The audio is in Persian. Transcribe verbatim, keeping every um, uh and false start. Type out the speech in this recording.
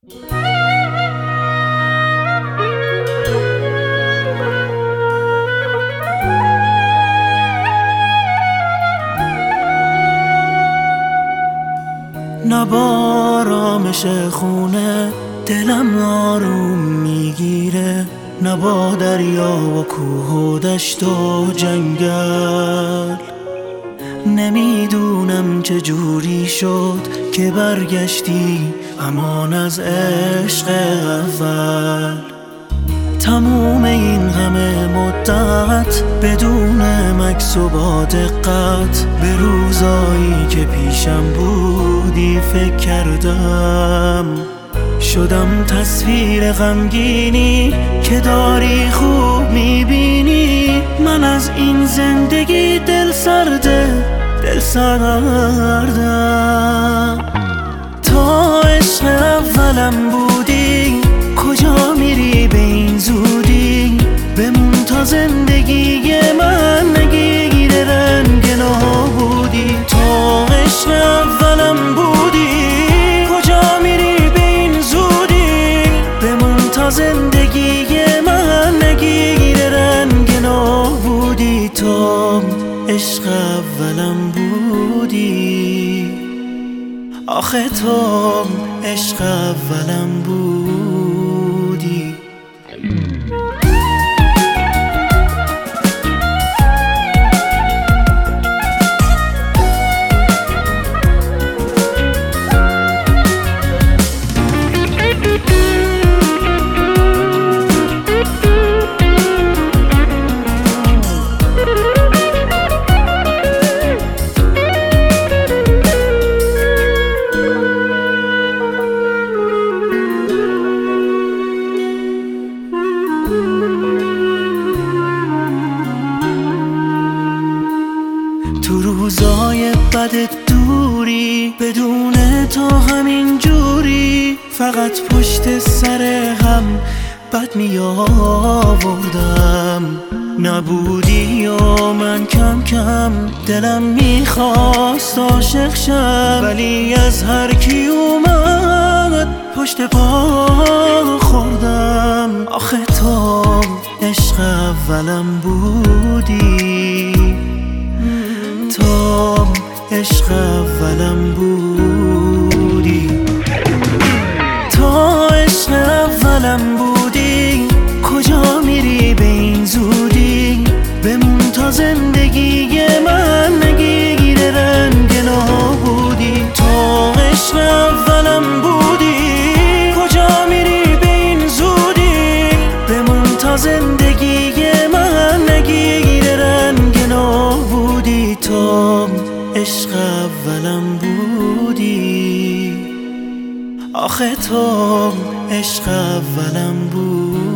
نه با آرامش خونه دلم آروم میگیره، نه با دریا و کوه و دشت و جنگل. نمیدونم چه جوری شد که برگشتی امان از عشق اول. تموم این همه مدت بدون مکث و با دقت به روزایی که پیشم بودی فکر کردم. شدم تصویر غمگینی که داری خوب میبینی. من از این زندگی دل سرده دل سردم. تا عشق اولم بودی کجا میری به این زودی؟ بمون تا زندگی من نگیره رنگ نابودی. تا عشق اولم بودی کجا میری به این زودی؟ بمون تا زندگی من نگیره رنگ نابودی. تا عشق اولم بودی، آخه تو عشق اولم بودی. تو روزای بد دوری بدون تو همین جوری فقط پشت سر هم بد می آوردم. نبودی و من کم کم دلم میخواست عاشق شم، ولی از هر کی اومد پشت پا خوردم. آخه تو عشق اولم بودی، تو عشق اولم بودی. تو عشق اولم بودی کجا میری به این زودی؟ بمون تا زندگی من نگیره رنگ نابودی. تو عشق اولم بودی کجا میری به این زودی؟ بمون تا زندگی من نگیره رنگ نابودی. تو عشق اولم بودی، آخه تو عشق اولم بودی.